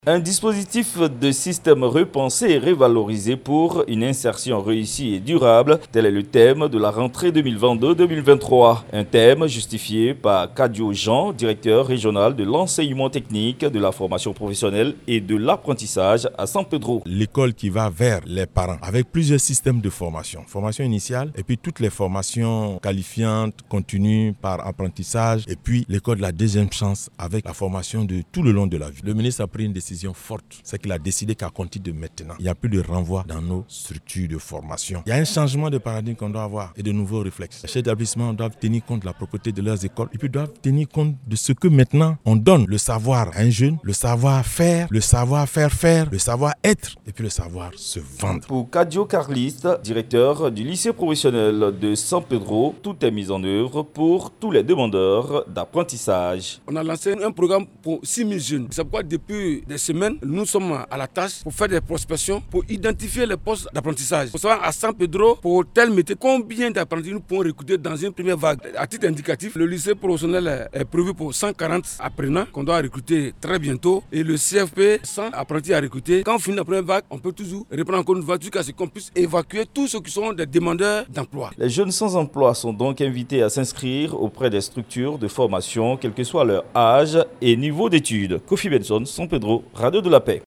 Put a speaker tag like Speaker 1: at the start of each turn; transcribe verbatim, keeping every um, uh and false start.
Speaker 1: Un dispositif de système repensé et révalorisé pour une insertion réussie et durable, tel est le thème de la rentrée deux mille vingt-deux deux mille vingt-trois. Un thème justifié par Kadio Jean, directeur régional de l'enseignement technique, de la formation professionnelle et de l'apprentissage à San Pedro.
Speaker 2: L'école qui va vers les parents avec plusieurs systèmes de formation. Formation initiale et puis toutes les formations qualifiantes, continues par apprentissage et puis l'école de la deuxième chance avec la formation de tout le long de la vie. Le ministre a pris une décision forte, c'est qu'il a décidé qu'à compter de maintenant, il n'y a plus de renvoi dans nos structures de formation. Il y a un changement de paradigme qu'on doit avoir et de nouveaux réflexes. Les chefs d'établissement doivent tenir compte de la propreté de leurs écoles et puis doivent tenir compte de ce que maintenant on donne le savoir à un jeune, le savoir-faire, le savoir-faire faire, le savoir-être et puis le savoir se vendre.
Speaker 1: Pour Kadio Carliste, directeur du lycée professionnel de San Pedro, tout est mis en œuvre pour tous les demandeurs d'apprentissage.
Speaker 3: On a lancé un programme pour six mille jeunes. C'est pourquoi depuis des semaines, nous sommes à la tâche pour faire des prospections, pour identifier les postes d'apprentissage. Pour savoir à San Pedro, pour tel métier, combien d'apprentis nous pouvons recruter dans une première vague. À titre indicatif, le lycée professionnel est prévu pour cent quarante apprenants qu'on doit recruter très bientôt. Et le C F P, cent apprentis à recruter. Quand on finit la première vague, on peut toujours reprendre encore une vague jusqu'à ce qu'on puisse évacuer tous ceux qui sont des demandeurs d'emploi.
Speaker 1: Les jeunes sans emploi sont donc invités à s'inscrire auprès des structures de formation, quel que soit leur âge et niveau d'études. Kofi Benson, San Pedro, Radio de la Paix.